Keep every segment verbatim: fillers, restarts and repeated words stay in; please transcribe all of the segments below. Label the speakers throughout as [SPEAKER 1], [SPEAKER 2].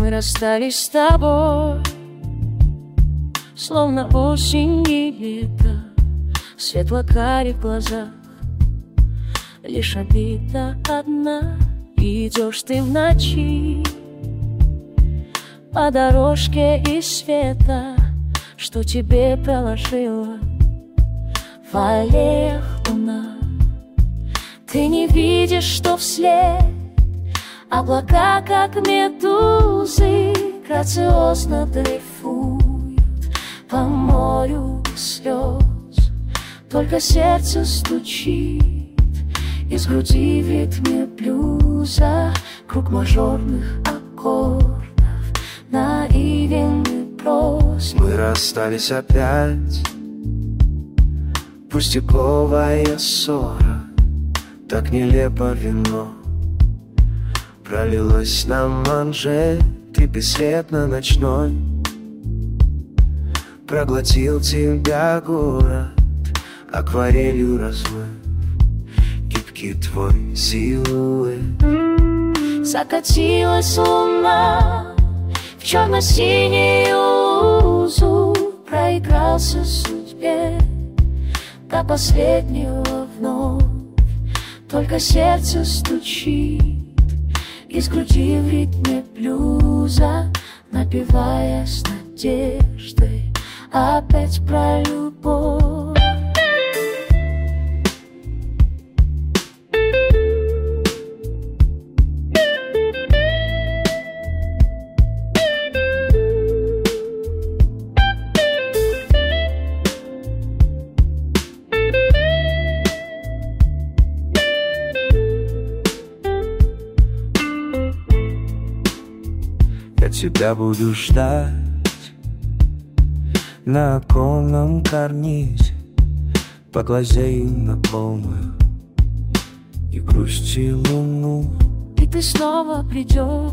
[SPEAKER 1] Мы расстались с тобой, словно осень и лето, в светло-карих глазах лишь обида одна. Идешь ты в ночи по дорожке из света, что тебе проложила в аллеях луна. Ты не видишь, что вслед облака, как медузы, грациозно дрейфуют по морю слез. Только сердце стучит из груди в ритме блюза, круг мажорных аккордов, наивен и прост.
[SPEAKER 2] Мы расстались опять, пустяковая ссора, так нелепо вино пролилось на манжет, и бесследно ночной проглотил тебя город, акварелью размыв гибкий твой силуэт.
[SPEAKER 1] Закатилась луна в черно-синюю лузу, проигрался судьбе до последнего вновь. Только сердце стучит из груди в ритме блюза, напевая с надеждой опять про любовь.
[SPEAKER 2] Я тебя буду ждать на оконном карнизе, поглазею на полную и грусти луну.
[SPEAKER 1] И ты снова придешь,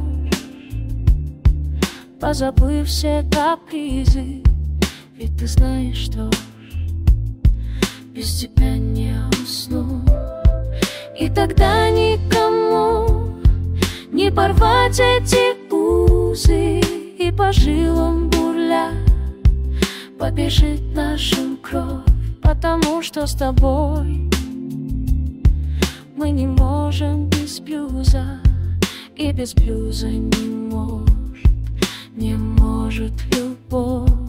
[SPEAKER 1] позабыв все капризы, ведь ты знаешь, что без тебя не усну. И тогда никому не порвать эти узы, и по жилам бурля побежит наша кровь, потому что с тобой мы не можем без блюза, и без блюза не может, не может любовь.